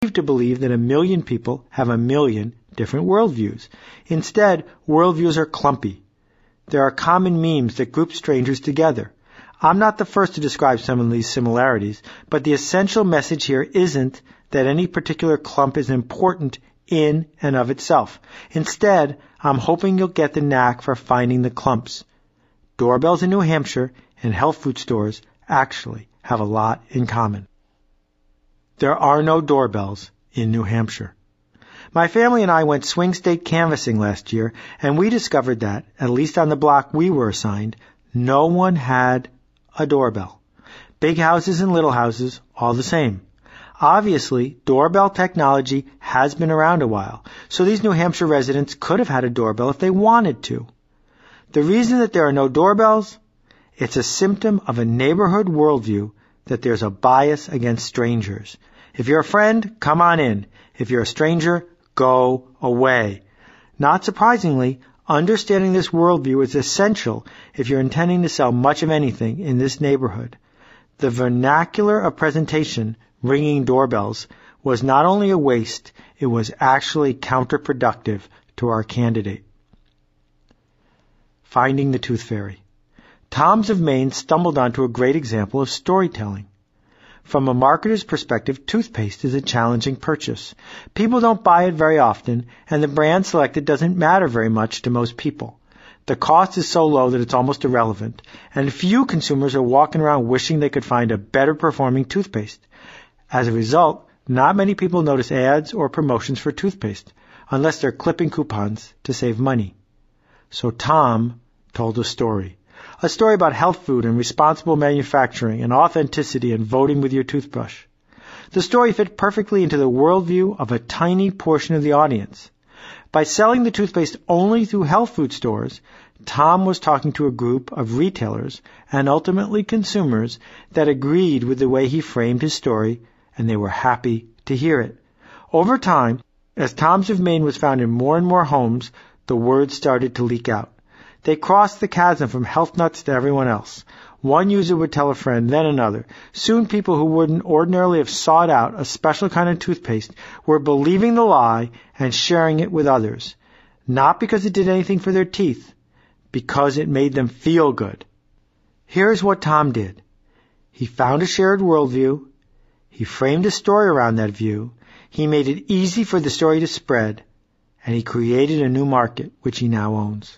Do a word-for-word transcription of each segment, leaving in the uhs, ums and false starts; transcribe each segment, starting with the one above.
to believe that a million people have a million different worldviews. Instead, worldviews are clumpy. There are common memes that group strangers together. I'm not the first to describe some of these similarities, but the essential message here isn't that any particular clump is important in and of itself. Instead, I'm hoping you'll get the knack for finding the clumps. Doorbells in New Hampshire and health food stores actually have a lot in common. There are no doorbells in New Hampshire. My family and I went swing state canvassing last year, and we discovered that, at least on the block we were assigned, no one had a doorbell. Big houses and little houses, all the same. Obviously, doorbell technology has been around a while, so these New Hampshire residents could have had a doorbell if they wanted to. The reason that there are no doorbells? It's a symptom of a neighborhood worldview that there's a bias against strangers. If you're a friend, come on in. If you're a stranger, go away. Not surprisingly, understanding this worldview is essential if you're intending to sell much of anything in this neighborhood. The vernacular of presentation, ringing doorbells, was not only a waste, it was actually counterproductive to our candidate. Finding the Tooth Fairy. Tom's of Maine stumbled onto a great example of storytelling. From a marketer's perspective, toothpaste is a challenging purchase. People don't buy it very often, and the brand selected doesn't matter very much to most people. The cost is so low that it's almost irrelevant, and few consumers are walking around wishing they could find a better performing toothpaste. As a result, not many people notice ads or promotions for toothpaste, unless they're clipping coupons to save money. So Tom told a story. A story about health food and responsible manufacturing and authenticity and voting with your toothbrush. The story fit perfectly into the worldview of a tiny portion of the audience. By selling the toothpaste only through health food stores, Tom was talking to a group of retailers and ultimately consumers that agreed with the way he framed his story, and they were happy to hear it. Over time, as Tom's of Maine was found in more and more homes, the word started to leak out. They crossed the chasm from health nuts to everyone else. One user would tell a friend, then another. Soon people who wouldn't ordinarily have sought out a special kind of toothpaste were believing the lie and sharing it with others. Not because it did anything for their teeth, because it made them feel good. Here's what Tom did. He found a shared worldview. He framed a story around that view. He made it easy for the story to spread. And he created a new market, which he now owns.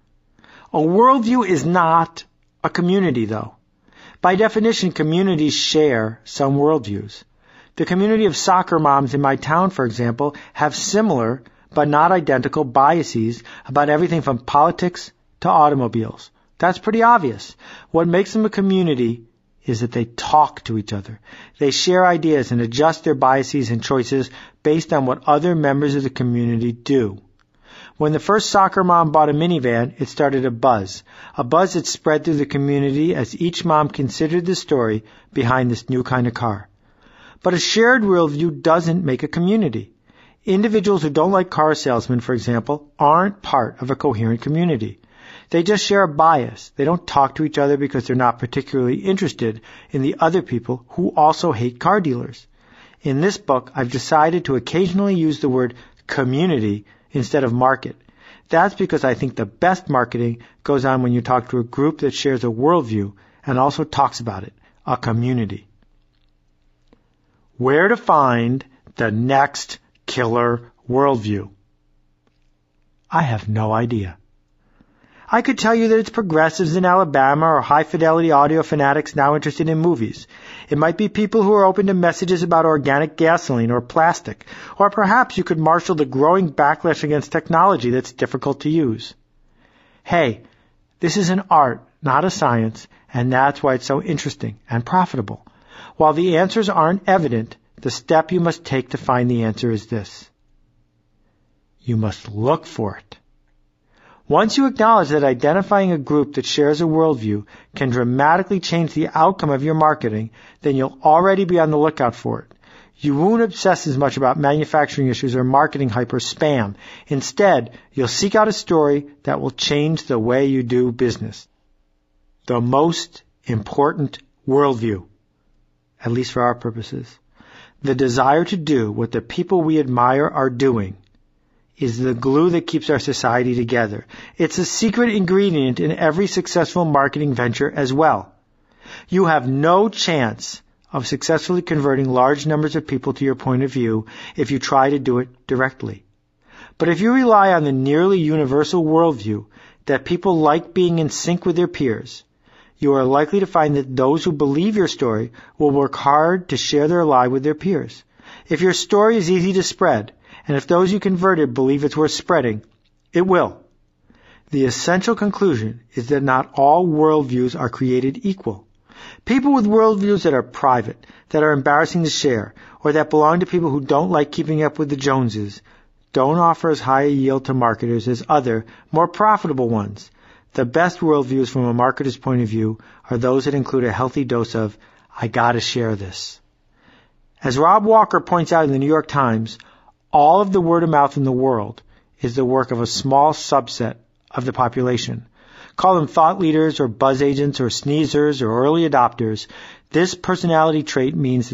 A worldview is not a community, though. By definition, communities share some worldviews. The community of soccer moms in my town, for example, have similar but not identical biases about everything from politics to automobiles. That's pretty obvious. What makes them a community is that they talk to each other. They share ideas and adjust their biases and choices based on what other members of the community do. When the first soccer mom bought a minivan, it started a buzz. A buzz that spread through the community as each mom considered the story behind this new kind of car. But a shared worldview doesn't make a community. Individuals who don't like car salesmen, for example, aren't part of a coherent community. They just share a bias. They don't talk to each other because they're not particularly interested in the other people who also hate car dealers. In this book, I've decided to occasionally use the word community instead of market. That's because I think the best marketing goes on when you talk to a group that shares a worldview and also talks about it, a community. Where to find the next killer worldview? I have no idea. I could tell you that it's progressives in Alabama or high-fidelity audio fanatics now interested in movies. It might be people who are open to messages about organic gasoline or plastic. Or perhaps you could marshal the growing backlash against technology that's difficult to use. Hey, this is an art, not a science, and that's why it's so interesting and profitable. While the answers aren't evident, the step you must take to find the answer is this. You must look for it. Once you acknowledge that identifying a group that shares a worldview can dramatically change the outcome of your marketing, then you'll already be on the lookout for it. You won't obsess as much about manufacturing issues or marketing hype or spam. Instead, you'll seek out a story that will change the way you do business. The most important worldview, at least for our purposes. The desire to do what the people we admire are doing is the glue that keeps our society together. It's a secret ingredient in every successful marketing venture as well. You have no chance of successfully converting large numbers of people to your point of view if you try to do it directly. But if you rely on the nearly universal worldview that people like being in sync with their peers, you are likely to find that those who believe your story will work hard to share their lie with their peers. If your story is easy to spread, and if those you converted believe it's worth spreading, it will. The essential conclusion is that not all worldviews are created equal. People with worldviews that are private, that are embarrassing to share, or that belong to people who don't like keeping up with the Joneses, don't offer as high a yield to marketers as other, more profitable ones. The best worldviews from a marketer's point of view are those that include a healthy dose of, I gotta share this. As Rob Walker points out in the New York Times, all of the word of mouth in the world is the work of a small subset of the population. Call them thought leaders or buzz agents or sneezers or early adopters. This personality trait means